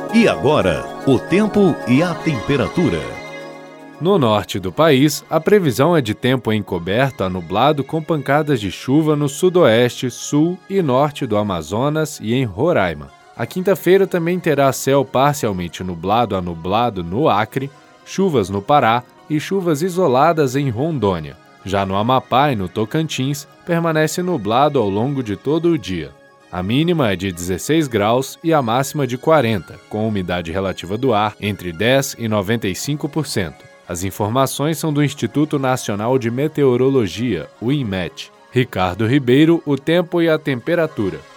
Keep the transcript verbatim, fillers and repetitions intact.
E agora, o tempo e a temperatura. No norte do país, a previsão é de tempo encoberto a nublado com pancadas de chuva no sudoeste, sul e norte do Amazonas e em Roraima. A quinta-feira também terá céu parcialmente nublado a nublado no Acre, chuvas no Pará e chuvas isoladas em Rondônia. Já no Amapá e no Tocantins, permanece nublado ao longo de todo o dia. A mínima é de dezesseis graus e a máxima de quarenta, com umidade relativa do ar entre dez e noventa e cinco por cento. As informações são do Instituto Nacional de Meteorologia, o INMET. Ricardo Ribeiro, o tempo e a temperatura.